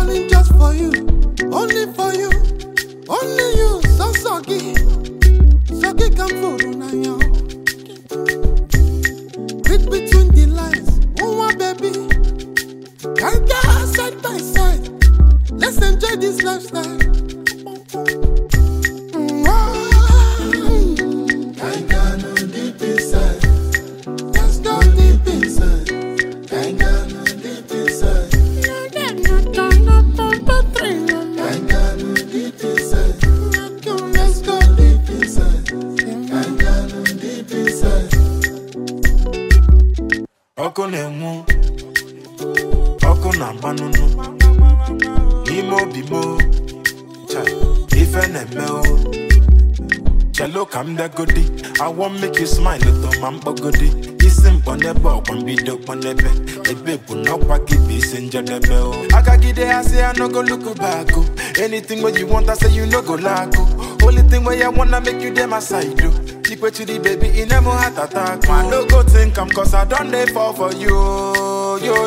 coming just for you, only for you, only you. So soggy, soggy come for you. Read between the lines, oh baby, can't get side by side. Let's enjoy this lifestyle. Oko nemu, oko na manunu, imo bimo, chai, ife nemeo. Chelo kam da godi, I want make you smile little mambo godi. Isim ponebo, one video ponebe, ebe puna waki bisinja debeo. Akagide I say I no go look back. Anything what you want I say you no go lack. Only thing where I wanna make you dem my side do. Keep it to the baby, in a more heart attack. Man, no go think I'm cause I done they fall for you. Yo.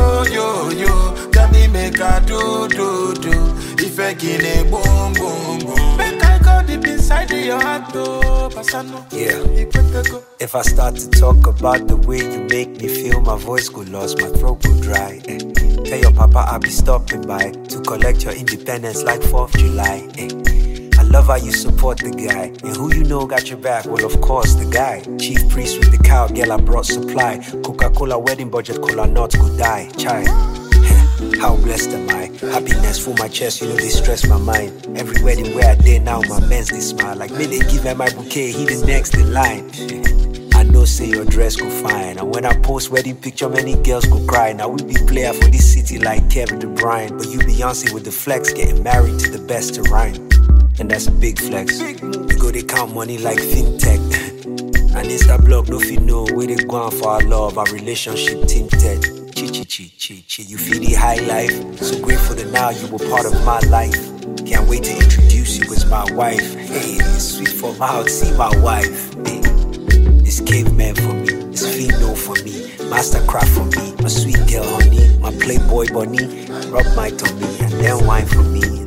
Tell me make I do. If I get a boom. Make I go deep inside your heart, though. Yeah. If I start to talk about the way you make me feel, my voice go lost, my throat go dry. Tell your papa I'll be stopping by to collect your independence like 4th July. I love how you support the guy. And who you know got your back? Well, of course, the guy. Chief priest with the cow, girl, I brought supply. Coca-Cola wedding budget, cola nuts go die. Chai. How blessed am I? Happiness full my chest, you know they stress my mind. Every wedding where I did now, my men's they smile. Like me, they give her my bouquet, he the next in line. I know say your dress go fine. And when I post wedding picture, many girls go cry. Now we be player for this city like Kevin De Bruyne. But you Beyonce with the flex, getting married to the best to rhyme. And that's a big flex. We go they count money like fintech. And Insta blog no fit know where they go on for our love, our relationship tinted. Chi. You feel the high life. So grateful that now you were part of my life. Can't wait to introduce you as my wife. Hey, it's sweet for my heart, see my wife. Hey, it's caveman for me, it's female for me, mastercraft for me, my sweet girl honey, my playboy bunny, rub my tummy and then wine for me.